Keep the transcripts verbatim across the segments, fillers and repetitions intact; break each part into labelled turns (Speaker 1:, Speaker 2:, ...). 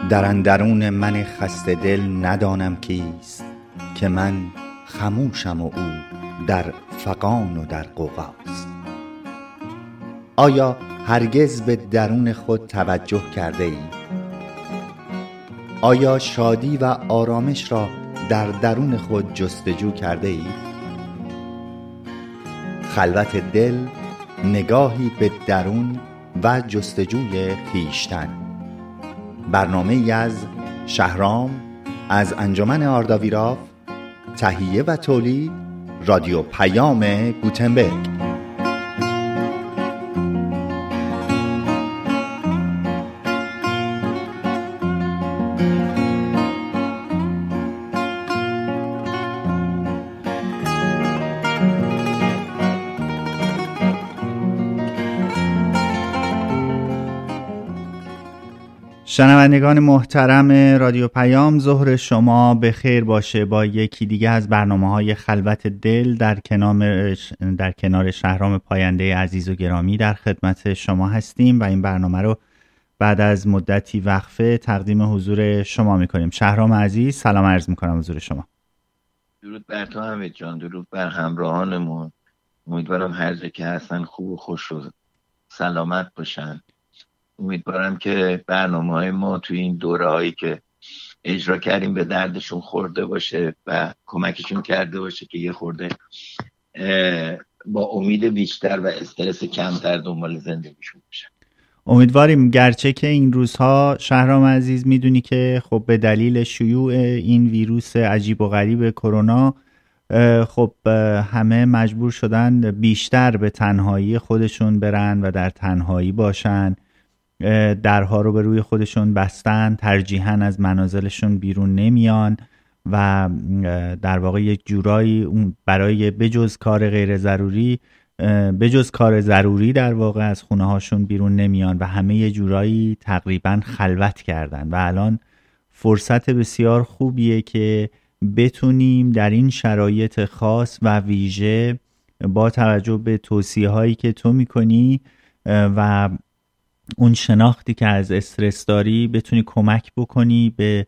Speaker 1: در اندرون من خسته دل ندانم کیست، که من خموشم و او در فغان و در غوغاست. آیا هرگز به درون خود توجه کرده ای؟ آیا شادی و آرامش را در درون خود جستجو کرده ای؟ خلوت دل، نگاهی به درون و جستجوی خویشتن. برنامه ای از شهرام از انجمن آرداویراف، تهیه و تولید رادیو پیام گوتنبرگ. شنوندگان محترم رادیو پیام، ظهر شما به خیر باشه. با یکی دیگه از برنامه‌های خلوت دل در کنار در کنار شهرام پاینده عزیز و گرامی در خدمت شما هستیم و این برنامه رو بعد از مدتی وقفه تقدیم حضور شما می‌کنیم. شهرام عزیز، سلام عرض می‌کنم حضور شما.
Speaker 2: درود بر تو حمید جان، درود بر همراهانمون. امیدوارم هر جا که هستن خوب و خوش و سلامت باشن. امیدوارم که برنامه‌های ما توی این دوره‌هایی که اجرا کردیم به دردشون خورده باشه و کمکشون کرده باشه که یه خورده با امید بیشتر و استرس کمتر دنبال زندگیشون باشن.
Speaker 1: امیدواریم، گرچه که این روزها شهرام عزیز میدونی که خب به دلیل شیوع این ویروس عجیب و غریب کرونا خب همه مجبور شدن بیشتر به تنهایی خودشون برن و در تنهایی باشن، درها رو به روی خودشون بستن، ترجیحاً از منازلشون بیرون نمیان و در واقع یک جورایی برای بجز کار غیر ضروری بجز کار ضروری در واقع از خونه هاشون بیرون نمیان و همه یه جورایی تقریباً خلوت کردن و الان فرصت بسیار خوبیه که بتونیم در این شرایط خاص و ویژه با توجه به توصیه هایی که تو میکنی و اون شناختی که از استرس داری بتونی کمک بکنی به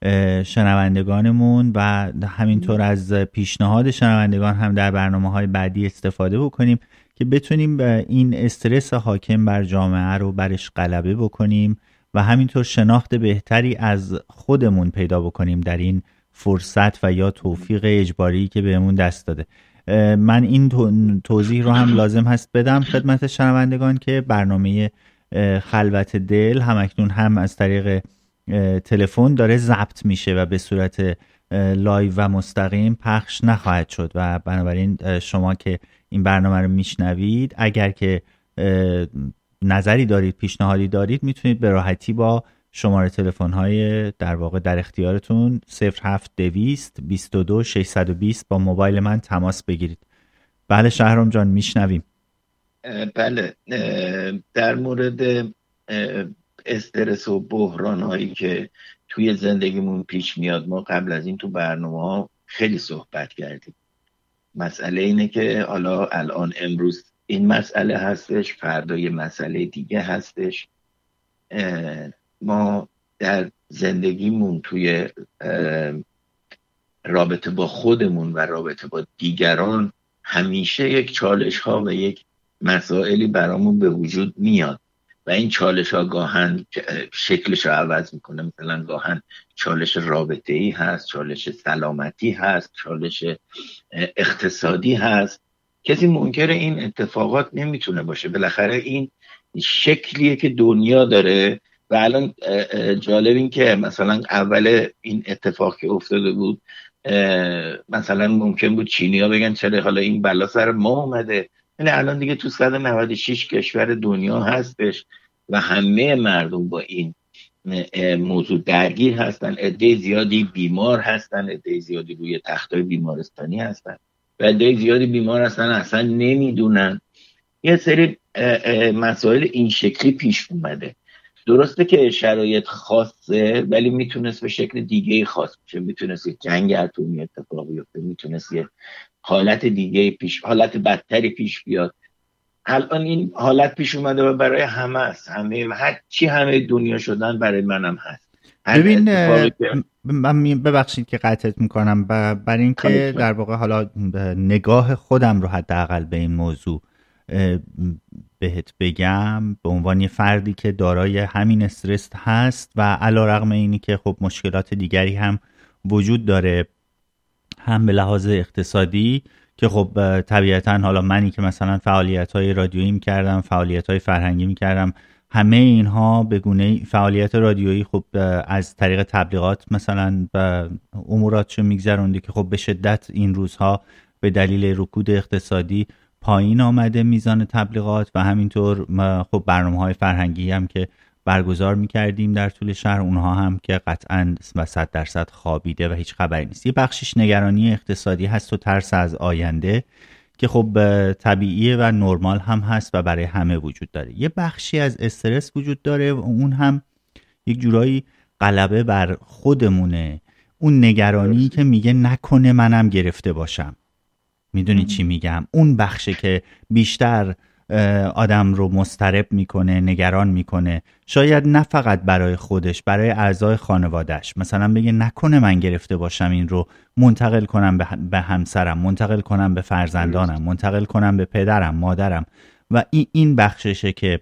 Speaker 1: شنوندگانمون و همینطور از پیشنهاد شنوندگان هم در برنامه‌های بعدی استفاده بکنیم که بتونیم این استرس حاکم بر جامعه رو برش غلبه بکنیم و همینطور شناخت بهتری از خودمون پیدا بکنیم در این فرصت و یا توفیق اجباری که بهمون دست داده. من این توضیح رو هم لازم هست بدم خدمت شنوندگان که برنامه خلوت دل همکنون هم از طریق تلفن داره ضبط میشه و به صورت لایو و مستقیم پخش نخواهد شد و بنابراین شما که این برنامه رو میشنوید اگر که نظری دارید، پیشنهادی دارید، میتونید به راحتی با شماره تلفن های در واقع در اختیارتون صفر هفت دویست بیست و دو ششصد و بیست با موبایل من تماس بگیرید. بله شهرام جان، میشنویم.
Speaker 2: بله، در مورد استرس و بحران هایی که توی زندگیمون پیش میاد ما قبل از این تو برنامه ها خیلی صحبت کردیم. مسئله اینه که حالا الان امروز این مسئله هستش، فردا یه مسئله دیگه هستش. ما در زندگیمون توی رابطه با خودمون و رابطه با دیگران همیشه یک چالش ها و یک مسائلی برامون به وجود میاد و این چالش ها گاهن شکلش رو عوض میکنه. مثلا گاهن چالش رابطه‌ای هست، چالش سلامتی هست، چالش اقتصادی هست. کسی منکر این اتفاقات نمیتونه باشه. بالاخره این شکلیه که دنیا داره و الان جالب این که مثلا اول این اتفاق که افتاده بود مثلا ممکن بود چینی‌ها بگن چرا حالا این بلا سر ما اومده. یعنی الان دیگه تو صد و نود و شش کشور دنیا هستش و همه مردم با این موضوع درگیر هستن. عده زیادی بیمار هستن، عده زیادی روی تختای بیمارستانی هستن و عده زیادی بیمار هستن اصلا نمیدونن. یه سری مسائل این شکلی پیش اومده. درسته که شرایط خاصه ولی میتونست به شکل دیگه خاص بشه. میتونست یه جنگ اتمی اتفاق بیفته، میتونست یه حالت دیگه پیش حالت بدتری پیش بیاد. الان این حالت پیش اومده و برای همه است. همه هر چی همه دنیا شدن برای منم هست.
Speaker 1: ببین من ببخشید که قطعت میکنم، برای اینکه در واقع حالا نگاه خودم رو حداقل به این موضوع بهت بگم، به عنوان یه فردی که دارای همین استرس هست و علیرغم اینی که خب مشکلات دیگری هم وجود داره، هم به لحاظ اقتصادی که خب طبیعتا حالا منی که مثلا فعالیت‌های رادیویی می‌کردم، فعالیت‌های فرهنگی می‌کردم، همه اینها به گونه فعالیت رادیویی خب از طریق تبلیغات مثلا به اموراتشو میگذرونده که خب به شدت این روزها به دلیل رکود اقتصادی پایین آمده میزان تبلیغات، و همینطور خب برنامه‌های فرهنگی هم که برگزار میکردیم در طول شهر، اونها هم که قطعاً و صد درصد خوابیده و هیچ خبری نیست. یه بخشش نگرانی اقتصادی هست و ترس از آینده که خب طبیعیه و نرمال هم هست و برای همه وجود داره. یه بخشی از استرس وجود داره و اون هم یک جورایی غلبه بر خودمونه، اون نگرانی که میگه نکنه منم گرفته باشم. میدونی چی میگم؟ اون بخشه که بیشتر آدم رو مضطرب میکنه، نگران میکنه، شاید نه فقط برای خودش، برای اعضای خانوادهش. مثلا بگه نکنه من گرفته باشم این رو منتقل کنم به همسرم، منتقل کنم به فرزندانم، منتقل کنم به پدرم، مادرم. و این این بخششه که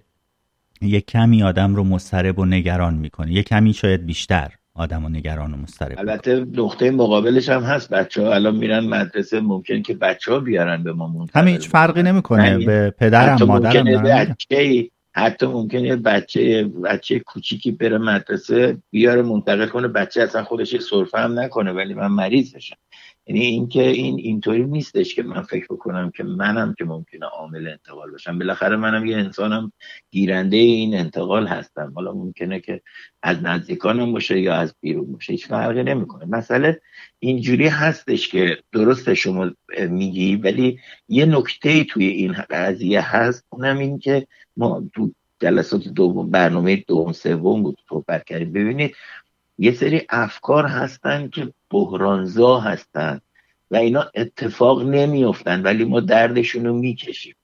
Speaker 1: یک کمی آدم رو مضطرب و نگران میکنه، یک کمی شاید بیشتر آدم و نگران و مضطرب.
Speaker 2: البته نقطه مقابلش هم هست، بچه‌ها الان میرن مدرسه، ممکن که بچه‌ها بیارن به ما منتقل.
Speaker 1: همین هیچ فرقی نمیکنه به پدرم
Speaker 2: حتی
Speaker 1: مادرم.
Speaker 2: ممکنه بچه حتی ممکنه بچه بچه کوچیکی بره مدرسه بیاره منتقل کنه، بچه اصلا خودش سرفه هم نکنه ولی من مریض بشم. یعنی اینکه این اینطوری نیستش که من فکر بکنم که منم که ممکنه عامل انتقال باشم. بالاخره منم یه انسانم، گیرنده این انتقال هستم. حالا ممکنه که از نزدیکانم باشه یا از بیرون باشه، هیچ فرقی نمیکنه. مسئله اینجوری هستش که درست شما میگی، ولی یه نکته توی این قضیه هست، اونم این که ما تو جلسات دوم، برنامه دوم سوم بود صحبت کردیم. ببینید یه سری افکار هستن که بحرانزا هستن و اینا اتفاق نمیافتن ولی ما دردشون رو میکشیم.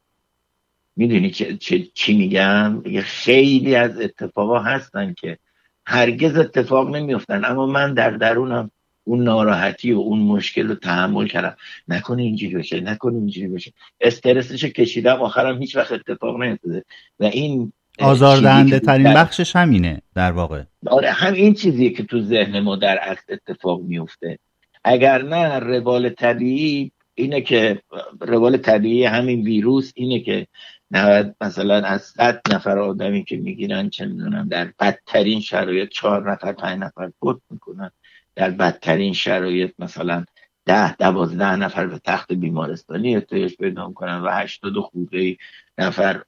Speaker 2: میدونی چه، چه، چی میگم؟ یه خیلی از اتفاقا هستن که هرگز اتفاق نمیافتن اما من در درونم اون ناراحتی و اون مشکل رو تحمل کردم، نکنه اینجوری بشه، نکنه اینجوری بشه، استرسش کشیدم، آخرم هیچ وقت اتفاق نیفتاده. و این
Speaker 1: آزاردهنده ترین بخشش همینه در واقع.
Speaker 2: آره، هم این چیزیه که تو ذهن ما در اصل اتفاق میفته. اگر نه روال طبیعی اینه که روال طبیعی همین ویروس اینه که مثلا از صد نفر آدمی که میگیرن چه میدونم در بدترین شرایط چهار نفر پنج نفر فوت میکنن، در بدترین شرایط مثلا ده دوازده نفر به تخت بیمارستانی احتیاج پیدا میکنن و هشتاد و خورده نفر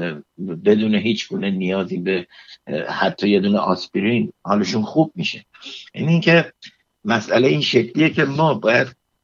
Speaker 2: بدون هیچ گونه نیازی به حتی یه دونه آسپرین حالشون خوب میشه. این که مسئله این شکلیه که ما باید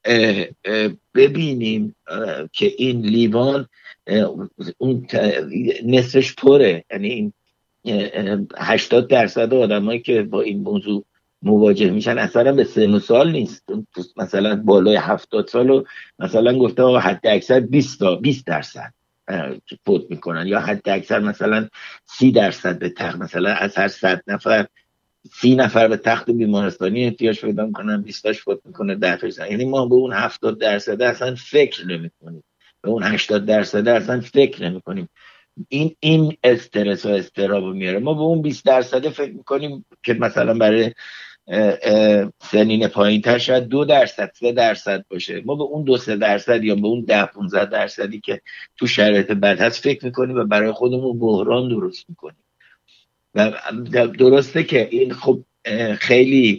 Speaker 2: ببینیم که این لیوان اون نصفش پره. یعنی این هشتاد درصد آدمایی که با این موضوع مواجه میشن اصلا به سن و سال نیست، مثلا بالای هفتاد سال و مثلا گفته آقا حد اکثر بیست تا بیست درصد فوت میکنن، یا حد اکثر مثلا سی درصد به تخت، مثلا از هر صد نفر سی نفر به تخت بیمارستانی احتیاج پیدا میکنن، بیست تاش فوت میکنه، ده تاش. یعنی ما به اون هفتاد درصد اصلا فکر نمیکنیم، به اون هشتاد درصد اصلا فکر نمیکنیم. این این استرس و اضطراب میاره. ما به اون بیست درصد فکر میکنیم که مثلا برای سنین پایین تر شاید دو درصد سه درصد باشه، ما به اون دو سه درصد یا به اون ده پونزده درصدی که تو شرایط بد هست فکر میکنیم و برای خودمون بحران درست میکنیم. و درسته که این خب خیلی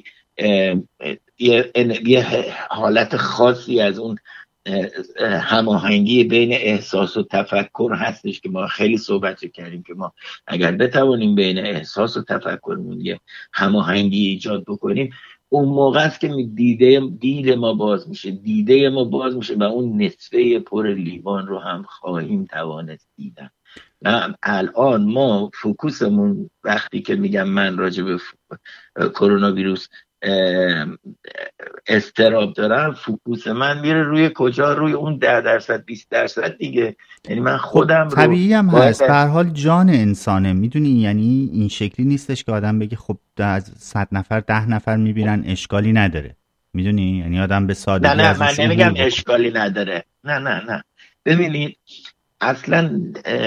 Speaker 2: یه حالت خاصی از اون هماهنگی بین احساس و تفکر هستش که ما خیلی صحبت کردیم که ما اگر بتوانیم بین احساس و تفکرمون یه هماهنگی ایجاد بکنیم، اون موقع است که دیده دید ما باز میشه، دیده ما باز میشه و اون نصفه پر لیوان رو هم خواهیم توانست دیدن. و الان ما فوکوسمون وقتی که میگم من راجع به کرونا ویروس استراب دارم، فوکوس من میره روی کجا؟ روی اون ده درصد بیست درصد دیگه. یعنی من خودم
Speaker 1: خب طبیعی هم
Speaker 2: رو
Speaker 1: هست، به هر حال جان انسانه، میدونی، یعنی این شکلی نیستش که آدم بگه خب از صد نفر ده نفر میبینن اشکالی نداره، میدونی، یعنی آدم به
Speaker 2: نه
Speaker 1: سادگی
Speaker 2: نه
Speaker 1: از
Speaker 2: من
Speaker 1: روش
Speaker 2: نمیگم
Speaker 1: عبور بکنه.
Speaker 2: اشکالی نداره، نه نه نه ببینید اصلا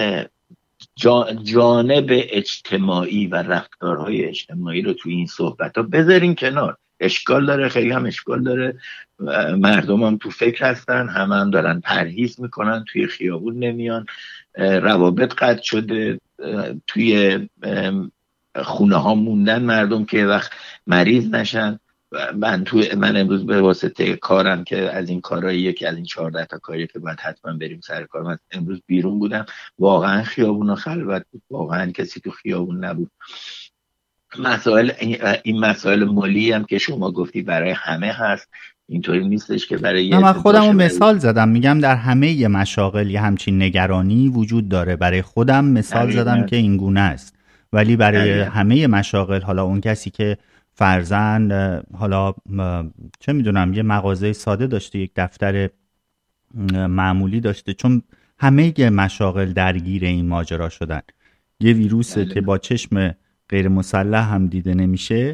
Speaker 2: جانب اجتماعی و رفتارهای اجتماعی رو توی این صحبت ها بذارین کنار. اشکال داره، خیلی هم اشکال داره، مردم هم تو فکر هستن، همه هم دارن پرهیز میکنن، توی خیابون نمیان، روابط قطع شده، توی خونه ها موندن مردم که وقت مریض نشن. من تو من امروز به واسطه کارم که از این کارهاییه که از این چهارده تا کاریه که باید حتما بریم سر کار، من امروز بیرون بودم، واقعا خیابون خلوت بود، واقعا کسی تو خیابون نبود. مسائل این مسائل مالی هم که شما گفتی برای همه هست، اینطوری نیستش که برای یه
Speaker 1: نه، من
Speaker 2: عده
Speaker 1: خودم رو
Speaker 2: باشه.
Speaker 1: مثال زدم، میگم در همه مشاغل یه همچین نگرانی وجود داره. برای خودم مثال زدم که این گونه است، ولی برای
Speaker 2: دقیقا.
Speaker 1: همه مشاغل، حالا اون کسی که فرزند حالا چه میدونم یه مغازه ساده داشته، یک دفتر معمولی داشته، چون همه مشاغل درگیر این ماجرا شدن. یه ویروسه که با چشم غیر مسلح هم دیده نمیشه.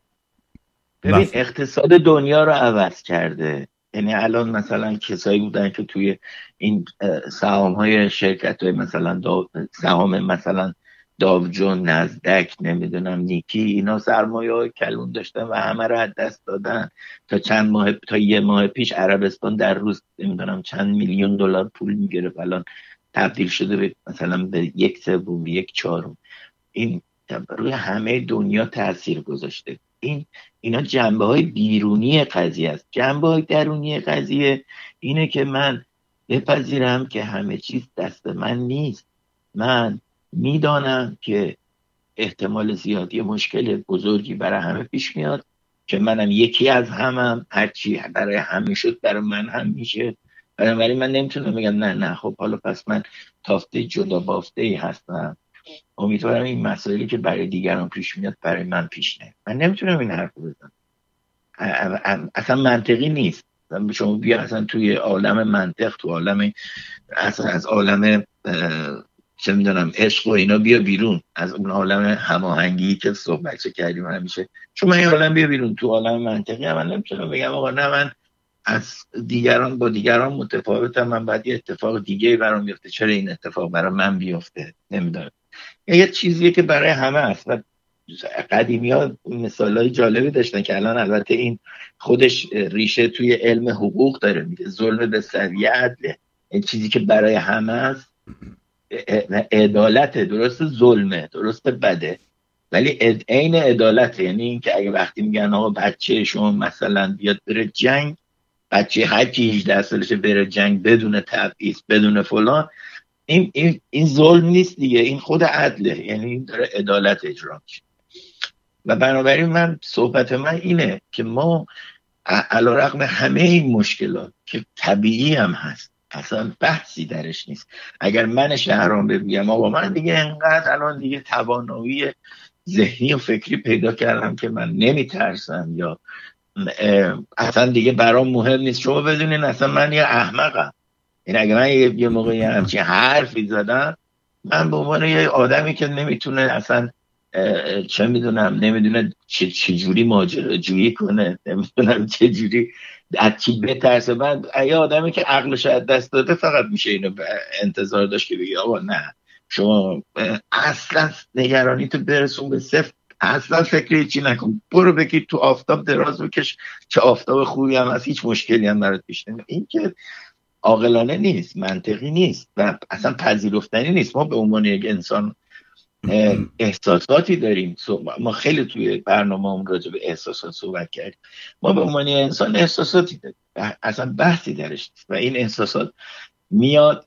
Speaker 2: ببین اقتصاد دنیا رو عوض کرده. یعنی الان مثلا کسایی بودن که توی این سهام های شرکت های مثلا سهام مثلا داو جون، نزدک، نمیدونم نیکی، اینا سرمایه های کلون داشتن و همه رو از دست دادن. تا چند ماه تا یه ماه پیش عربستان در روز نمیدونم چند میلیون دلار پول میگرفت، الان تبدیل شده به مثلا به یک سوم، یک چهارم. این روی همه دنیا تاثیر گذاشته. این اینا جنبه های بیرونی قضیه است. جنبه های درونی قضیه اینه که من بپذیرم که همه چیز دست من نیست. من میدانم که احتمال زیادی مشکل بزرگی برای همه پیش میاد، که منم یکی از همم، هرچی برای همه شد برای من هم میشه. بنابراین من نمیتونم بگم نه نه خب حالا پس من تافته جدا بافته ای هستم، امیدوارم این مسائلی که برای دیگران پیش میاد برای من پیش نیاد. من نمیتونم این حرف رو بزنم، اصلا منطقی نیست. شما بیا اصلا توی عالم منطق، تو عالم اصلا از عالم چه میدونم عشق و اینا بیا بیرون، از اون عالم هماهنگی که صحبت کردیم همیشه، شما این عالم بیا بیرون تو عالم منطقی. من نمیتونم بگم آقا نه من از دیگران با دیگران متفاوتم، من باید یه اتفاق دیگه برام بیفته، چرا این اتفاق برای من بیفته؟ نمیدونم. یه چیزیه که برای همه است. و قدیمی ها مثال های جالبی داشتن که الان البته این خودش ریشه توی علم حقوق داره، میگه ظلم به سویه عدله. این چیزی که برای همه است عدالته، درست ظلمه، درست بده، ولی عین عدالته. یعنی این که اگه وقتی میگن آقا بچه شما مثلا بیاد بره جنگ، بچه هر کی هجده سالشه بره جنگ بدون تبعیض بدون فلان، این این این ظلم نیست دیگه، این خود عدله. یعنی این داره عدالت اجرا میشه. و بنابراین من صحبت من اینه که ما علیرغم همه این مشکلات که طبیعی هم هست، اصلا بحثی درش نیست. اگر من شهرام بگم آقا من دیگه انقدر الان دیگه توانایی ذهنی و فکری پیدا کردم که من نمیترسم یا اصلا دیگه برام مهم نیست، شما بدونین اصلا من یه احمقم. این اگه من یه موقعی همچین حرفی زدم، من به عنوان یه آدمی که نمیتونه اصلا چه میدونم نمیدونه چه چجوری ماجراجویی کنه، نمیدونم چجوری از چی بترسه، من یه آدمی که عقلش از دست داده فقط میشه اینو انتظار داشت که بگی آقا نه شما اصلا نگرانی تو برسون به صفر، اصلا فکری چی نکن، برو بگی تو آفتاب دراز بکش، چه آفتاب خوبی هم هست، هیچ مشکلی هم برات پیش نمیاد. این که عاقلانه نیست، منطقی نیست و اصلا پذیرفتنی نیست. ما به عنوان یک انسان احساساتی داریم، ما خیلی توی برنامه هم راجع به احساسات صحبت کردیم. ما به عنوان انسان احساساتی داریم، اصلا بحثی درش نیست و این احساسات میاد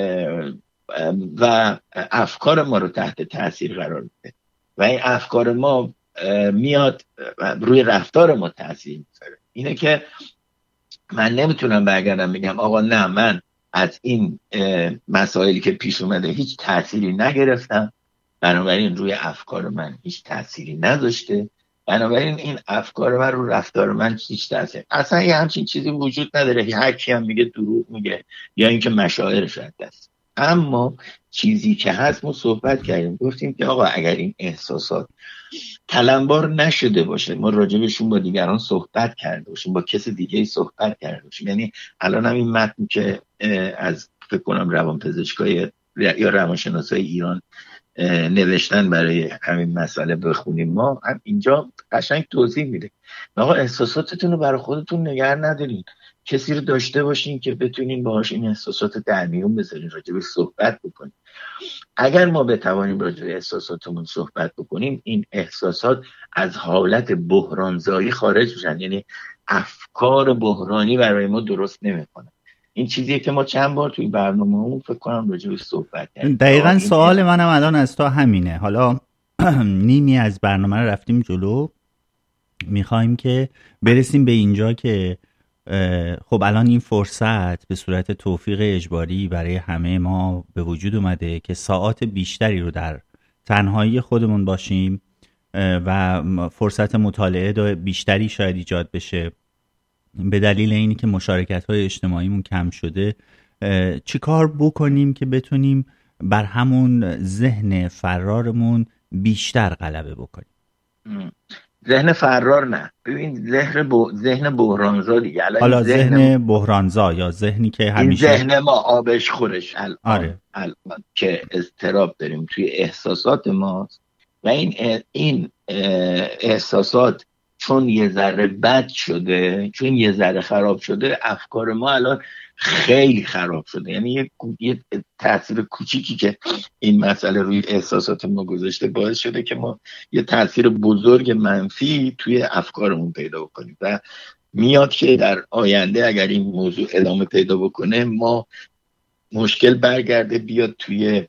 Speaker 2: و افکار ما رو تحت تاثیر قرار میده و این افکار ما میاد روی رفتار ما تاثیر میذاره. اینه که من نمیتونم برگردم بگم آقا نه من از این مسائلی که پیش اومده هیچ تأثیری نگرفتم، بنابراین روی افکار من هیچ تأثیری نذاشته بنابراین این افکار من رو رفتار من چیش تاثیر، اصلا یه همچین چیزی وجود نداره که هر کی هم میگه دروغ میگه یا اینکه مشاعرش رد است. اما چیزی که هست، ما صحبت کردیم گفتیم که آقا اگر این احساسات تلمبار نشده باشه، ما راجبشون با دیگران صحبت کرده باشیم، با کسی دیگه صحبت کرده باشیم، یعنی الان هم این متن که از فکر کنم روانپزشکای یا روانشناسای ایران نوشتن برای همین مسئله بخونیم، ما هم اینجا قشنگ توضیح میده آقا احساساتتون رو برای خودتون نگه ندارین، کسی رو داشته باشین که بتونین باهاش این احساسات در میون بذارین، راجبش صحبت بکنین. اگر ما بتوانیم راجع به احساساتمون صحبت بکنیم، این احساسات از حالت بحرانزایی خارج میشن، یعنی افکار بحرانی برای ما درست نمیکنه. این چیزیه که ما چند بار توی برنامه‌مون فکر کنم راجع بهش صحبت کردیم.
Speaker 1: دقیقاً سوال منم الان از تو همینه. حالا نیمی از برنامه رو رفتیم جلو، میخوایم که برسیم به اینجا که خب الان این فرصت به صورت توفیق اجباری برای همه ما به وجود اومده که ساعات بیشتری رو در تنهایی خودمون باشیم و فرصت مطالعه بیشتری شاید ایجاد بشه به دلیل اینی که مشارکت‌های اجتماعیمون کم شده. چی کار بکنیم که بتونیم بر همون ذهن فرارمون بیشتر غلبه بکنیم؟
Speaker 2: ذهن فرار نه، ببین ذهن ب... ذهن بحرانزا دیگه.
Speaker 1: حالا ذهن, ذهن بحرانزا یا ذهنی که همیشه
Speaker 2: این ذهن ما آبش خورش الان,
Speaker 1: آره.
Speaker 2: الان که اضطراب داریم توی احساسات ماست و این این احساسات چون یه ذره بد شده، چون یه ذره خراب شده، افکار ما الان خیلی خراب شده. یعنی یه, یه تاثیر کوچیکی که این مسئله روی احساسات ما گذاشته باعث شده که ما یه تاثیر بزرگ منفی توی افکارمون پیدا بکنیم و میاد که در آینده اگر این موضوع ادامه پیدا بکنه ما مشکل برگرده بیاد توی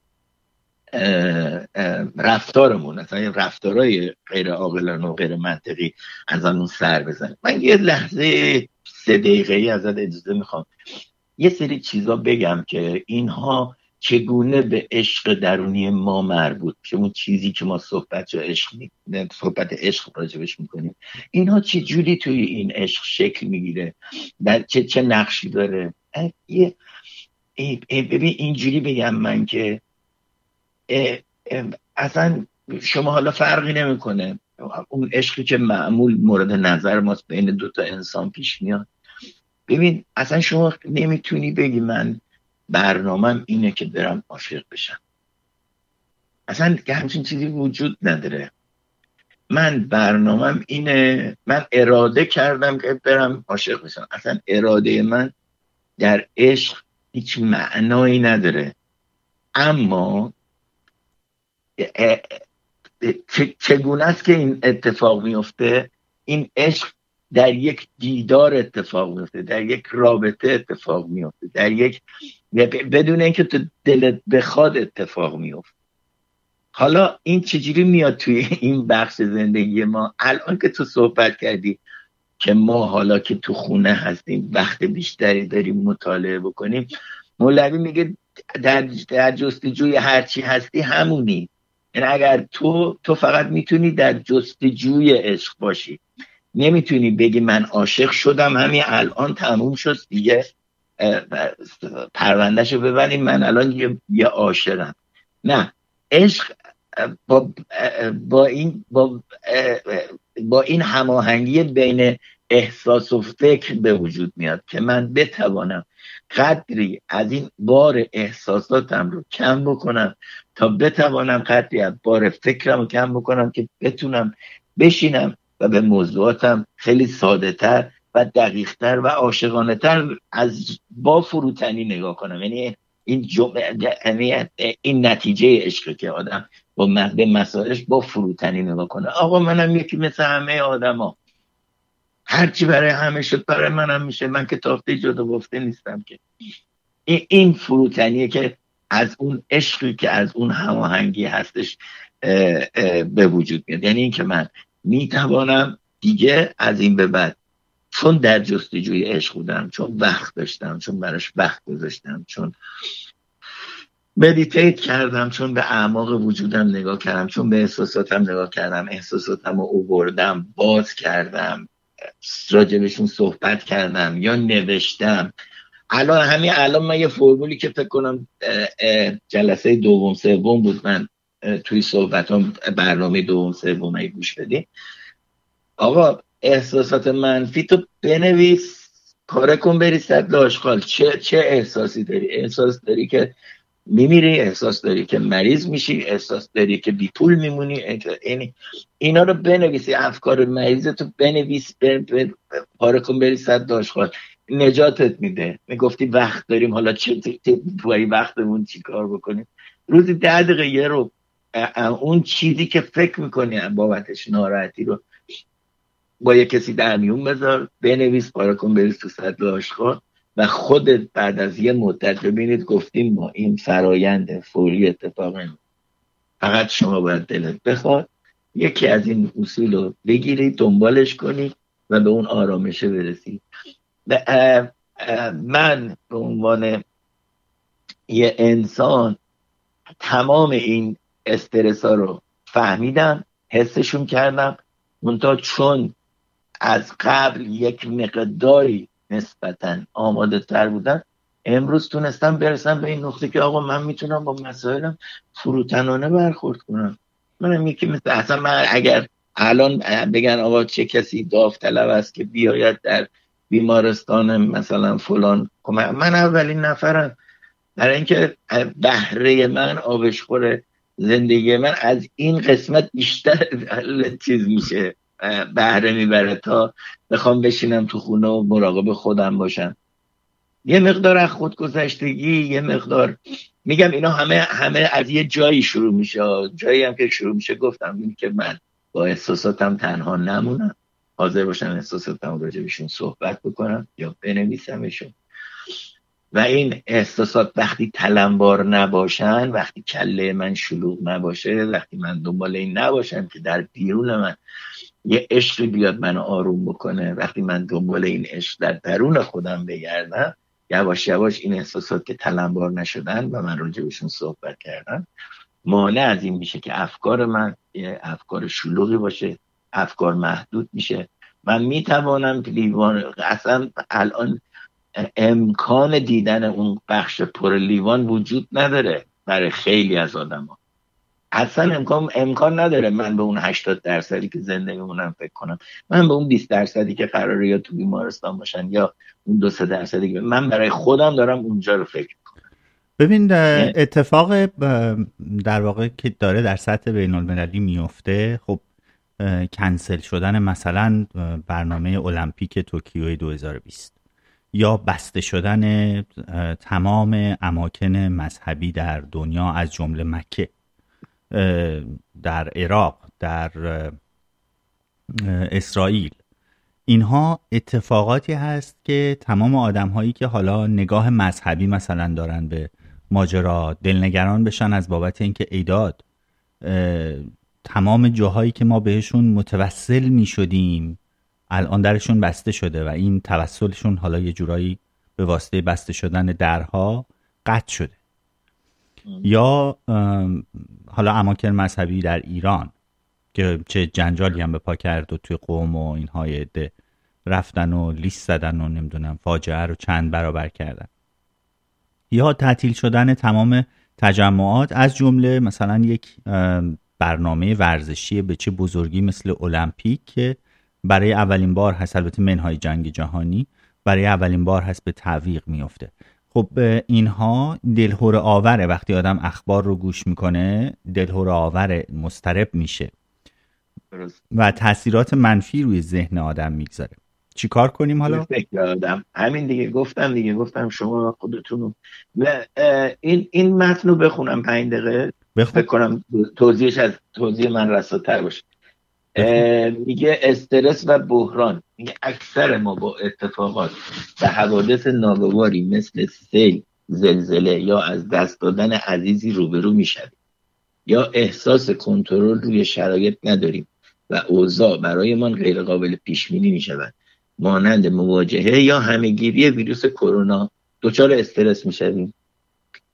Speaker 2: اه اه رفتارمون، اصلا این رفتارهای غیر عاقلانه و غیر منطقی از اون سر بزنه. من یه لحظه سه دقیقه‌ای ازت اجازه میخوام یه سری چیزا بگم که اینها چگونه به عشق درونی ما مربوط میشه، اون چیزی که ما صحبت چه عشق می... صحبت عشق راجبش میکنیم، اینها چه جوری توی این عشق شکل میگیره، در چه چه نقشی داره. یه ببین اینجوری بگم من که اه اه اصلا شما حالا فرقی نمیکنه اون عشقی که معمول مورد نظر ماست بین دوتا انسان پیش میاد. ببین اصلا شما نمیتونی بگی من برنامه‌م اینه که برم عاشق بشم، اصلا همچین چیزی وجود نداره. من برنامه‌م اینه، من اراده کردم که برم عاشق بشم، اصلا اراده من در عشق هیچ معنایی نداره. اما چگونه است که این اتفاق میفته؟ این عشق در یک دیدار اتفاق میفته، در یک رابطه اتفاق میفته، در یک بدون اینکه تو دلت بخواد اتفاق میفته. حالا این چجوری میاد توی این بخش زندگی ما؟ الان که تو صحبت کردی که ما حالا که تو خونه هستیم وقت بیشتری داریم مطالعه بکنیم، مولوی میگه در, در جستجوی هرچی هستی همونی. یعنی اگر تو تو فقط میتونی در جستجوی عشق باشی، نمیتونی بگی من عاشق شدم همین الان تموم شد دیگه پروندهشو ببریم من الان یه, یه عاشقم. نه، عشق با با این با با این هماهنگی بین احساس و فکر به وجود میاد که من بتوانم قدری از این بار احساساتم رو کم بکنم تا بتوانم قدری از بار فکرم رو کم بکنم که بتونم بشینم و به موضوعاتم خیلی ساده تر و دقیق تر و عاشقانه تر از با فروتنی نگاه کنم. یعنی این جمله، این نتیجه عشق که آدم با به مسائلش با فروتنی نگاه کنه. آقا منم یکی مثل همه آدم ها، هرچی برای همه شد برای منم میشه، من که تافته جدا گفته نیستم که. این فروتنیه که از اون عشقی که از اون هماهنگی هستش اه اه به وجود میاد. یعنی این که من میتوانم دیگه از این به بعد چون در جستجوی عشق بودم، چون وقت داشتم، چون براش وقت گذاشتم، چون مدیتیت کردم، چون به اعماق وجودم نگاه کردم، چون به احساساتم نگاه کردم، احساساتم رو اووردم، باز کردم، راجبشون صحبت کردم یا نوشتم. الان همین الان من یه فرمولی که فکر کنم جلسه دوم سوم بود، من توی صحبتام برنامه دوم سوم گوش بدی، آقا احساسات منفی تو بنویس، پاره کن، بری صد آشغال. چه چه احساسی داری؟ احساس داری که میمیری، احساس داری که مریض میشی، احساس داری که بی پول میمونی، یعنی اینا رو بنویسی، افکار مریض تو بنویس، پاره کن، بری صد آشغال. نجاتت میده. میگفتی وقت داریم، حالا چه توی وقتمون چی کار بکنیم؟ روزی ده دقیقه یه رو اون چیزی که فکر میکنی بابتش ناراحتی رو با یه کسی در میون بذار، بنویس، پاره کن، بریز تو سطل آشغال و خودت بعد از یه مدت ببینید، گفتیم ما این فرایند فوری اتفاق نمیفته. فقط شما باید دلت بخواد یکی از این اصول رو بگیری، دنبالش کنی و به اون آرامشه برسی. من به عنوان یه انسان تمام این استرس ها رو فهمیدم، حسشون کردم، منتها چون از قبل یک مقداری نسبتاً آماده تر بودن، امروز تونستم برسم به این نقطه که آقا من میتونم با مسائلم فروتنانه برخورد کنم. منم یکی مثل اصلا من اگر الان بگن آقا چه کسی داوطلب است که بیاید در بیمارستان مثلا فلان، من اولین نفرم، برای اینکه بهره من، آبشخور زندگی من از این قسمت بیشتر چیز میشه، بهره میبره تا بخوام بشینم تو خونه و مراقب خودم باشم. یه مقدار از خودگذشتگی، یه مقدار، میگم اینا همه همه از یه جایی شروع میشه. جایی هم که شروع میشه گفتم این که من با احساساتم تنها نمونم، حاضر باشم احساساتم راجع بهشون صحبت بکنم یا بنویسمشون. و این احساسات وقتی تلمبار نباشن، وقتی کله من شلوغ نباشه، وقتی من دنبال این نباشم که در بیرون من یه عشقی بیاد منو آروم بکنه، وقتی من دنبال این عشق در درون خودم بگردم، یواش یواش این احساسات که تلمبار نشدن و من راجع بهشون صحبت کردم، مانع از این میشه که افکار من یه افکار شلوغی باشه، افکار محدود میشه. من میتوانم لیوان، اصلا الان امکان دیدن اون بخش پر لیوان وجود نداره برای خیلی از آدم ها. اصلا امکان امکان نداره من به اون هشتاد درصدی که زنده میمونم فکر کنم، من به اون بیست درصدی که قراره یا تو بیمارستان باشن یا اون دو سه درصدی که من برای خودم دارم اونجا رو فکر کنم.
Speaker 1: ببین اتفاق در واقع که داره در سطح بین المللی میفته، خب کنسل شدن مثلا برنامه المپیک توکیو دو هزار و بیست یا بسته شدن تمام اماکن مذهبی در دنیا از جمله مکه، در عراق، در اسرائیل، اینها اتفاقاتی هست که تمام آدم هایی که حالا نگاه مذهبی مثلا دارن به ماجرا دلنگران بشن از بابت اینکه ایداد تمام جاهایی که ما بهشون متوسل می شدیم الان درشون بسته شده و این توسلشون حالا یه جورایی به واسطه بسته شدن درها قطع شده. یا حالا اماکن مذهبی در ایران که چه جنجالی هم به پا کرد و توی قوم و اینهای عده رفتن و لیست زدن و نمیدونم فاجعه رو چند برابر کردن. یا تعطیل شدن تمام تجمعات از جمله مثلا یک برنامه ورزشی به چه بزرگی مثل المپیک که برای اولین بار هست، البته منهای جنگ جهانی، برای اولین بار هست به تعویق میفته. خب اینها دلهره آوره، وقتی آدم اخبار رو گوش میکنه دلهره آوره، مضطرب میشه و تاثیرات منفی روی ذهن آدم میگذاره. چی کار کنیم حالا؟
Speaker 2: فکر آدم همین دیگه، گفتم دیگه گفتم شما خودتون این این متن رو بخونم پنج دقیقه فکر کنم توضیحش از توضیح من رساتر باشه. میگه استرس و بحران، میگه اکثر ما با اتفاقات و حوادث ناگواری مثل سیل، زلزله یا از دست دادن عزیزی روبرو میشویم، یا احساس کنترل روی شرایط نداریم و اوضاع برایمان غیر قابل پیش بینی میشود، مانند مواجهه یا همهگیری ویروس کرونا دچار استرس میشویم.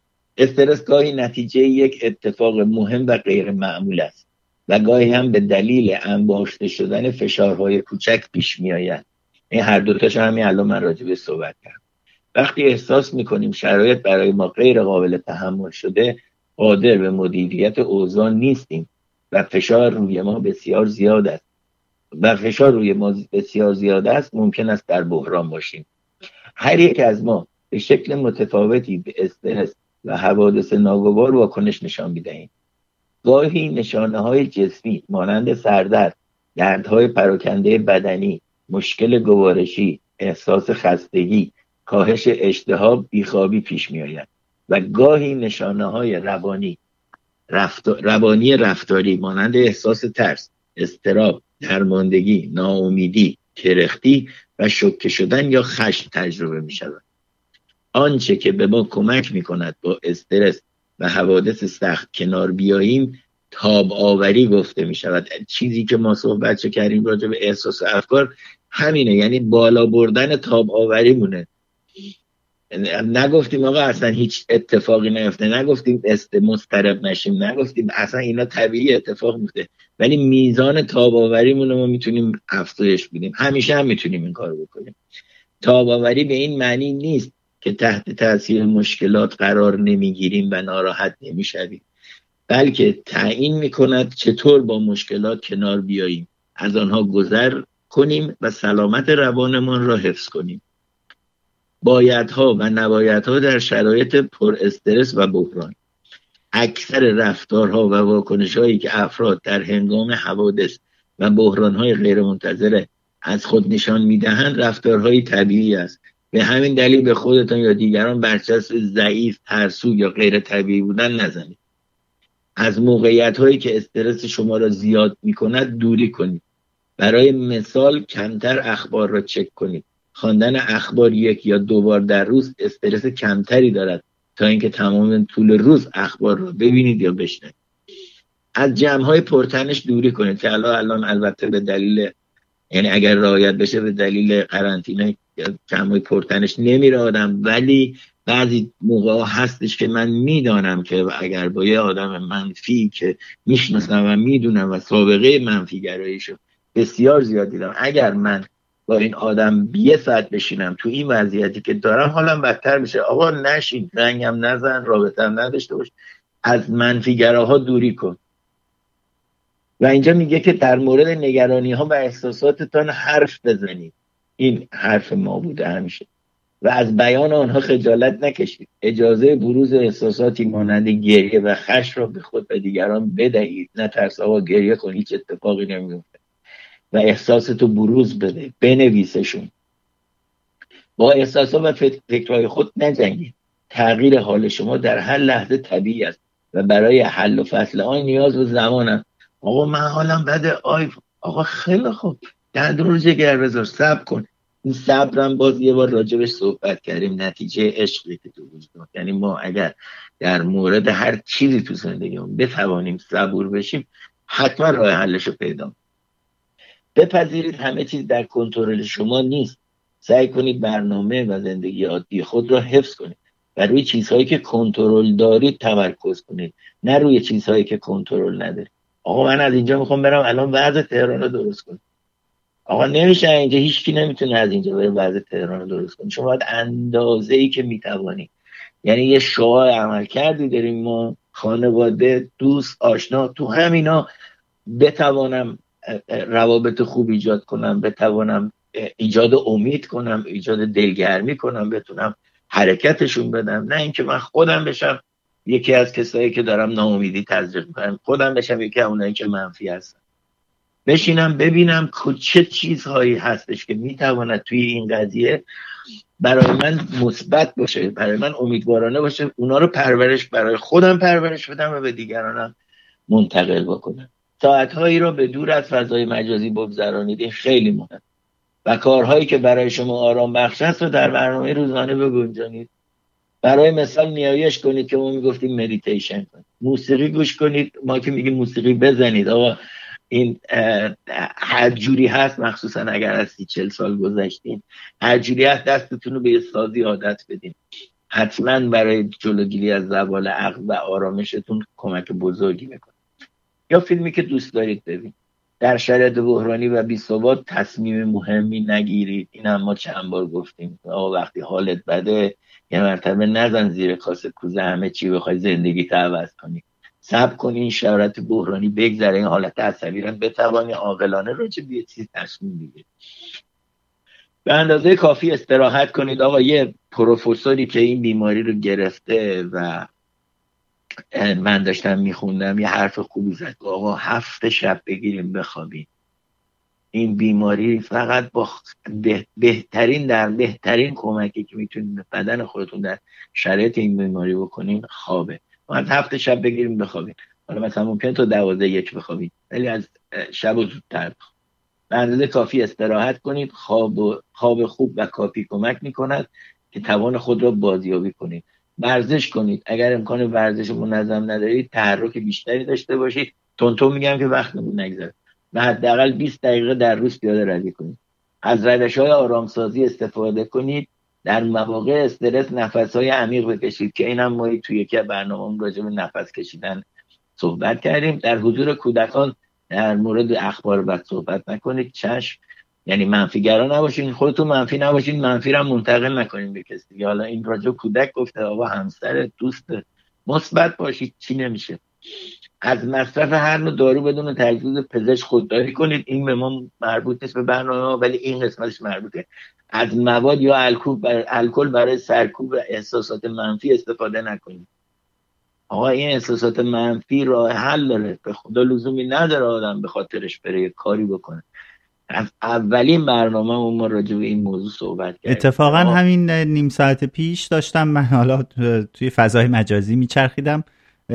Speaker 2: استرس گاهی نتیجه یک اتفاق مهم و غیر معمول است و گاهی هم به دلیل انباشته شدن فشارهای کوچک پیش می آید. این هر دوتاش همین الان من راجع به صحبت کردم. وقتی احساس می کنیم شرایط برای ما غیر قابل تحمل شده، قادر به مدیریت اوضاع نیستیم و فشار روی ما بسیار زیاد است و فشار روی ما بسیار زیاد است ممکن است در بحران باشیم. هر یک از ما به شکل متفاوتی به استرس و حوادث ناگوار واکنش نشان می‌دهیم. گاهی نشانه های جسمی مانند سردرد، دردهای پراکنده بدنی، مشکل گوارشی، احساس خستگی، کاهش اشتها، بیخوابی پیش می آید و گاهی نشانه های روانی رفتار... روانی رفتاری مانند احساس ترس، اضطراب، درماندگی، ناامیدی، کرختی و شوکه شدن یا خشم تجربه می شود. آنچه که به ما کمک می کند با استرس و حوادث سخت کنار بیاییم تاب آوری گفته می شود. چیزی که ما صحبت کردیم راجع به احساس و افکار همینه، یعنی بالا بردن تاب آوری مونه. نگفتیم آقا اصلا هیچ اتفاقی نیفته، نگفتیم است مضطرب نشیم، نگفتیم اصلا اینا طبیعی اتفاق میفته، ولی میزان تاب آوری مونه ما میتونیم افزایش بدیم. همیشه هم میتونیم این کارو بکنیم. تاب آوری به این معنی نیست که تحت تاثیر مشکلات قرار نمیگیریم و ناراحت نمیشویم، بلکه تعیین میکند چطور با مشکلات کنار بیاییم، از آنها گذر کنیم و سلامت روانمان را حفظ کنیم. بایدها و نبایدها در شرایط پر استرس و بحران. اکثر رفتارها و واکنش‌هایی که افراد در هنگام حوادث و بحران‌های غیرمنتظره از خود نشان می‌دهند رفتارهای طبیعی است. به همین دلیل به خودتان یا دیگران برچسب ضعیف، ترسو یا غیر طبیعی بودن نزنید. از موقعیت‌هایی که استرس شما را زیاد می‌کند دوری کنید. برای مثال کمتر اخبار را چک کنید. خواندن اخبار یک یا دو بار در روز استرس کمتری دارد تا اینکه تمام طول روز اخبار را ببینید یا بشنوید. از جمع‌های پرتنش دوری کنید که الان الان البته به دلیل، یعنی اگر رعایت بشه به دلیل قرنطینه جمع‌های پرتنش نمیره آدم، ولی بعضی موقع هستش که من میدانم که اگر با یه آدم منفی که میشناسم و میدونم و سابقه منفی گراییشو بسیار زیاد دیدم، اگر من با این آدم یه ساعت بشینم تو این وضعیتی که دارم حالم بدتر میشه. آقا نشین، رنگم نزن، رابطه هم نداشته باش، از منفیگراها دوری کن. و اینجا میگه که در مورد نگرانی ها و احساساتتان حرف بزنید. این حرف ما بوده همیشه. و از بیان آنها خجالت نکشید. اجازه بروز احساساتی مانند گریه و خشم را به خود و دیگران بدهید. نه ترس آقا گریه کن، هیچ اتفاقی نمیفته. و احساستو بروز بده، بنویسشون. با احساسات و فکرهای خود نجنگید. تغییر حال شما در هر لحظه طبیعی است و برای حل و فصل آن نیاز به زمان است. آقا من حالم بده، آی آقا خیلی خوب، دندون رو جگر بذار، صبر کن. این صبرم باز یه بار راجبش صحبت کردیم، نتیجه عشقی که تو وجود، یعنی ما اگر در مورد هر چیزی تو زندگیمون بتوانیم صبور بشیم حتما راه حلش رو پیدا کنیم. بپذیرید همه چیز در کنترل شما نیست. سعی کنید برنامه و زندگی عادی خود را حفظ کنید و روی چیزهایی که کنترل دارید تمرکز کنید، نه روی چیزهایی که کنترل ندارید. آقا من از اینجا میخوام برم الان وضع تهران رو درست کنم. آقا نمیشه، اینجا هیچکی نمیتونه از اینجا بره وضع تهران رو درست کنه. شما باید اندازه‌ای که میتوانی، یعنی یه شعاع عمل کردی داریم ما، خانواده، دوست، آشنا، تو همینا بتوانم روابط خوب ایجاد کنم، بتوانم ایجاد امید کنم، ایجاد دلگرمی کنم، بتونم حرکتشون بدم. نه اینکه من خودم بشم یکی از کسایی که دارم ناامیدی تزریق میکنم، خودم بشم یکی از اونایی که منفی هستن. بشینم ببینم چه چیزهایی هستش که میتواند توی این قضیه برای من مثبت باشه، برای من امیدوارانه باشه، اونا رو پرورش برای خودم پرورش بدم و به دیگرانم منتقل بکنم. ساعتهایی رو به دور از فضای مجازی بگذرانید، این خیلی مهم. و کارهایی که برای شما آرام بخش است رو در برنامه روزانه بگنجانید. برای مثال نیایش کنید که ما میگفتیم مدیتیشن کنید، موسیقی گوش کنید. ما که میگیم موسیقی بزنید، آقا این هر جوری هست، مخصوصا اگر از سی چل سال گذشتین، هر جوری هست دستتون رو به یه سازی عادت بدین. حتما برای جلوگیری از زوال عقل و آرامشتون کمک بزرگی میکنه. یا فیلمی که دوست دارید ببین. در شرایط بحرانی و بی‌ثبات تصمیم مهمی نگیرید. این هم ما چند بار گفتیم. آقا وقتی حالت بده یه مرتبه نزن زیر کاسه کوزه همه چی بخوای زندگی تو عوض کنی. صبر کنی این شرایط بحرانی بگذره، این حالت عصبی رو بتوانی عاقلانه راجع به یه چیز تصمیم بگیری. به اندازه کافی استراحت کنید. آقا یه پروفسوری که این بیماری رو گرفته و من داشتم میخوندم یه حرف خوبی زد، آقا هفت شب بگیریم بخوابیم. این بیماری فقط با بهترین در بهترین کمکی که میتونید به بدن خودتون در شرایط این بیماری بکنین خوابه. ما هفت شب بگیریم بخوابیم. حالا مثلا ممکنه تا دوازده یک بخوابیم ولی از شب و زودتر به اندازه کافی استراحت کنید. خواب و خواب خوب و کافی کمک میکند که توان خود را بازیابی کنید. ورزش کنید. اگر امکان ورزش منظم ندارید تحرک بیشتری داشته باشید. تونتون میگم که وقت نگذره و حداقل بیست دقیقه در روز پیاده روی کنید. از روش‌های آرامسازی استفاده کنید. در مواقع استرس نفس‌های عمیق بکشید که اینم ما توی یکی برنامه‌مون راجع به نفس کشیدن صحبت کردیم. در حضور کودکان در مورد اخبار بد صحبت نکنید. چشم، یعنی منفیگرا نباشین. خودتون منفی نباشین، منفی رو منتقل نکنین به کسی. حالا این راجع کودک گفته، آقا همسر، دوست، مثبت باشید، چی نمیشه. از مصرف هر نوع دارو بدون تجویز پزشک خودداری کنید. این به ما مربوط نیست به برنامه، ولی این قسمتش مربوطه. از مواد یا الکل برای الکل برای سرکوب احساسات منفی استفاده نکنید. آقا این احساسات منفی راه حل داره، به خدا لزومی نداره آدم به خاطرش بره یه کاری بکنه. از اولین برنامه ما راجع به این موضوع صحبت کردیم.
Speaker 1: اتفاقا همین نیم ساعت پیش داشتم من حالا توی فضای مجازی میچرخیدم،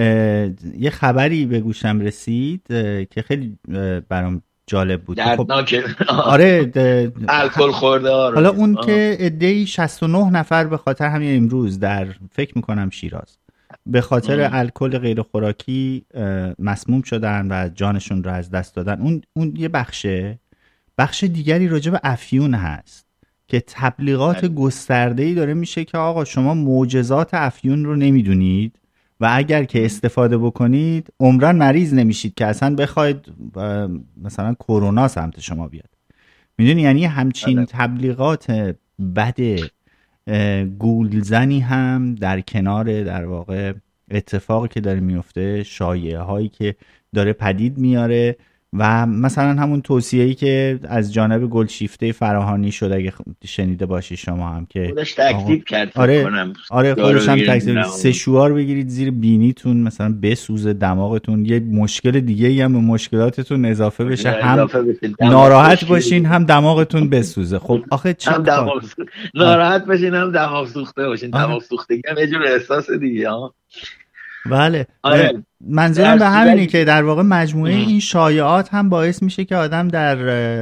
Speaker 1: یه خبری به گوشم رسید که خیلی برام جالب بود.
Speaker 2: دردناکه.
Speaker 1: آره
Speaker 2: الکل خورده. آره.
Speaker 1: حالا اون آه. که عده‌ای شصت و نه نفر به خاطر همین امروز در فکر میکنم شیراز به خاطر الکل غیر خوراکی مسموم شدن و جانشون رو از دست دادن. اون اون یه بخشه. بخش دیگری راجع به افیون هست که تبلیغات گسترده‌ای داره میشه که آقا شما معجزات افیون رو نمیدونید و اگر که استفاده بکنید عمرن مریض نمیشید که اصلا بخواید مثلا کرونا سمت شما بیاد. میدونی یعنی همچین تبلیغات بد گولزنی هم در کنار در واقع اتفاقی که داره میفته، شایعه هایی که داره پدید میاره و مثلا همون توصیه‌ای که از جانب گلشیفته فراهانی شد اگه شنیده باشی شما هم که
Speaker 2: خودش تکذیب کرد.
Speaker 1: آره کنم. آره خودش هم تکذیب. سشوار بگیرید زیر بینیتون مثلا بسوزه دماغتون، یه مشکل دیگه ای هم به مشکلاتتون اضافه بشه، هم اضافه ناراحت باشین هم دماغتون بسوزه. خب آخه چه
Speaker 2: هم دماغ ناراحت باشین هم دماغ سوخته باشین. دماغ سوختگی هم یه جور احساس دیگه ها.
Speaker 1: بله. آره. منظورم به همینه که در واقع مجموعه این شایعات هم باعث میشه که آدم در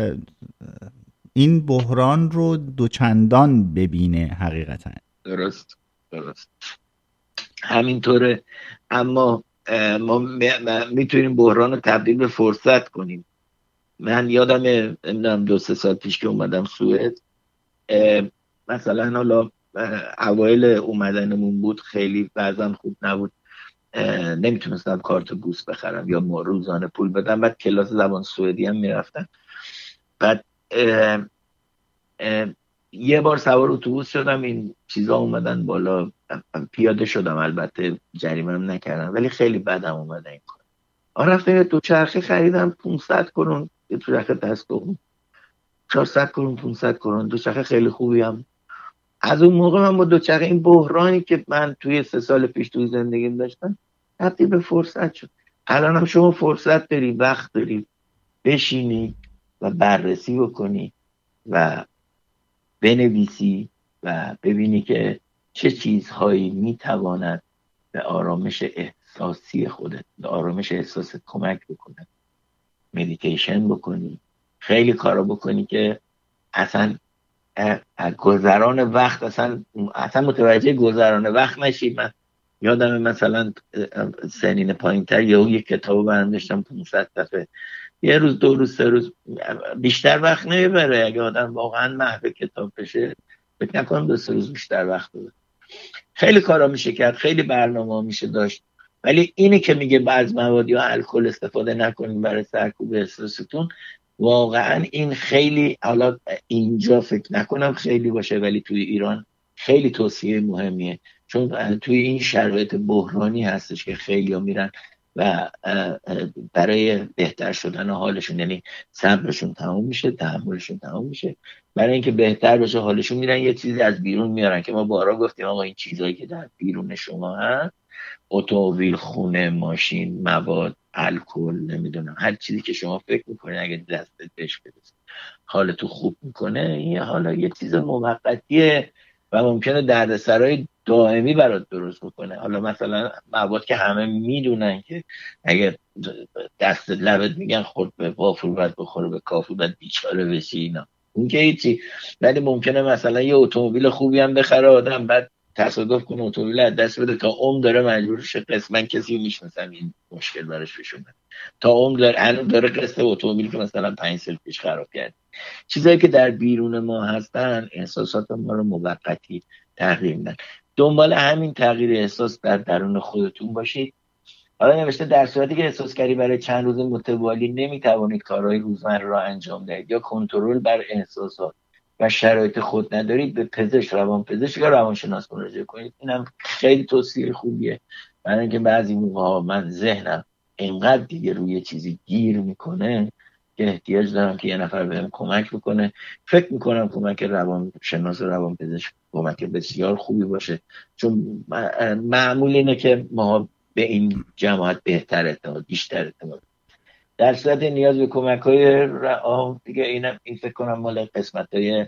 Speaker 1: این بحران رو دوچندان ببینه. حقیقتا
Speaker 2: درست درست همینطوره. اما ما میتونیم بحران رو تبدیل به فرصت کنیم. من یادم نمیدونم دو سه سال پیش که اومدم سوئد، مثلا حالا اوایل اومدنمون بود، خیلی وضعم خوب نبود، نمیتونستم کارت بوس بخرم یا روزانه پول بدم. بعد کلاس زبان سوئدی هم میرفتم. بعد اه اه یه بار سوار اتوبوس شدم، این چیزا اومدن بالا، پیاده شدم، البته جریمه هم نکردم ولی خیلی بدم اومد این کار. آن رفتم دوچرخه خریدم پانصد کرون، یه دوچرخه دست دوم چهارصد کرون پانصد کرون، دوچرخه خیلی خوبی هم. از اون موقع من با دوچرخه، این بحرانی که من توی سه سال پیش توی زندگیم داشتم تبدیل به فرصت شد. الان هم شما فرصت داری، وقت داری، بشینی و بررسی بکنی و بنویسی و ببینی که چه چیزهایی میتواند به آرامش احساسی خودت، به آرامش احساست کمک بکنه. مدیتیشن بکنی، خیلی کارا بکنی که اصلا گذران وقت اصلا اصلا متوجه گذران وقت نشی. من یادم مثلا سنین پایین‌تر یهو یک کتابو برام داشتم پانصد صفحه، یه روز دو روز سه روز بیشتر وقت نمیبره. اگه آدم واقعا محو کتاب بشه فکر نکنم دو سه روز بیشتر وقت بره. خیلی کارا میشه کرد، خیلی برنامه میشه داشت، ولی اینی که میگه بعض مواد یا الکل استفاده نکنیم برای سرکوب استرستون، واقعا این خیلی، حالا اینجا فکر نکنم خیلی باشه ولی توی ایران خیلی توصیه مهمیه، چون توی این شرایط بحرانی هستش که خیلی ها میرن و برای بهتر شدن حالشون، یعنی صبرشون تمام میشه، تحملشون تمام میشه، برای اینکه بهتر بشه حالشون میرن یه چیزی از بیرون میارن که ما بارها گفتیم آقا این چیزایی که در بیرون شما هست، اتومبیل، خونه، ماشین، مواد، الکل، نمیدونم هر چیزی که شما فکر میکنید اگه دستت بهش برسه حالتو خوب میکنه، این حالا یه چیز موقتیه و ممکنه دردسرای دائمی برات درست بکنه. حالا مثلا مواد که همه میدونن که اگه دست لبت میگن خورد به وافل باید بخوره، به کافی باید بیچاره بشی، اینا اون که هیچی، ولی ممکنه مثلا یه اتومبیل خوبی هم بخره آدم، بعد تصادف کنه اتومبیل از دست بده، تا عمر داره مجبور شه قسط. من کسی میشناسم این مشکل براش پیش اومد، تا عمر داره هنوز داره قسط اتومبیل که مثلا پنج سال پیش خراب کرد. چیزایی که در بیرون ما هستن احساسات ما رو موقتی تغییر میدن. دنبال همین تغییر احساس در درون خودتون باشید. حالا نوشته در صورتی که احساس کردی برای چند روز متوالی نمیتوانید کارهای روزمره را انجام دهید یا کنترل بر احساسات و شرایط خود ندارید، به پزشک، روانپزشک یا روانشناس مراجعه کنید. اینم خیلی توصیه خوبیه، برای اینکه بعضی موقع من ذهنم اینقدر دیگه روی چیزی گیر میکنه که احتیاج دارم که یه نفر بهم کمک بکنه. فکر میکنم کمک روانشناس و روانپزشک کمک بسیار خوبی باشه، چون معمول اینه که ما به این جماعت بهتر اعتماد، بیشتر اعتماد. در صورت نیاز به کمک های دیگه اینم این فکر کنم مال قسمت های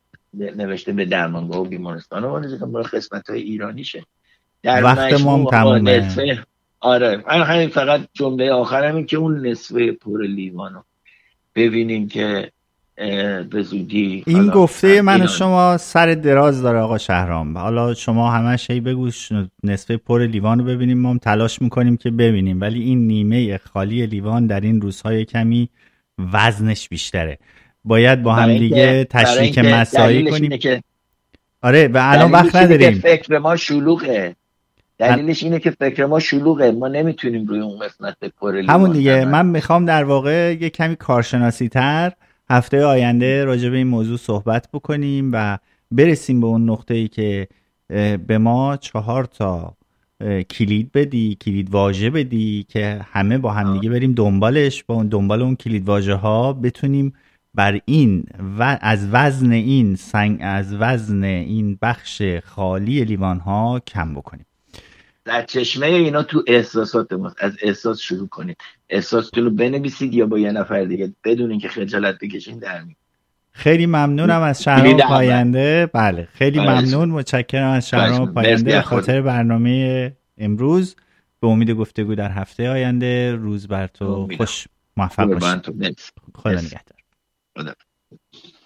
Speaker 2: نوشته به درمانگاه و بیمارستان و مال قسمت های ایرانیشه. در
Speaker 1: وقت ما هم تمومه.
Speaker 2: آره همین فقط جمله آخرم این که اون نصفه پر لیوانو ببینیم که به زودی.
Speaker 1: این گفته من شما سر دراز داره آقا شهرام، حالا شما همش هی بگو نصفه پر لیوانو ببینیم، ما هم تلاش میکنیم که ببینیم، ولی این نیمه خالی لیوان در این روزهای کمی وزنش بیشتره. باید با هم دیگه تشریک مساعی کنیم
Speaker 2: که...
Speaker 1: آره و الان وقت نداریم.
Speaker 2: فکر ما شلوغه، دلیلش اینه که فکر ما شلوغه، ما نمیتونیم روی اون قسمت پر لیوان.
Speaker 1: همون دیگه من میخوام در واقع یه کمی کارشناسی تر هفته آینده راجع به این موضوع صحبت بکنیم و برسیم به اون نقطه‌ای که به ما چهار تا کلید بدی، کلید واژه بدی که همه با هم دیگه بریم دنبالش، با اون دنبال اون کلید واژه ها بتونیم بر این و از وزن این سنگ از وزن این بخش خالی لیوان ها کم بکنیم.
Speaker 2: در چشمه اینا تو احساسات ما، از احساس شروع کنید، احساستون رو بنویسید یا با یه نفر دیگه بدون اینکه خجالت بکشین در میاد.
Speaker 1: خیلی ممنونم از شهرام پاینده. بله خیلی ممنون، متشکرم از شهرام پاینده به خاطر برنامه امروز. به امید گفتگو در هفته آینده. روز بر تو خوش، موفق باشید. خدا نگهدار.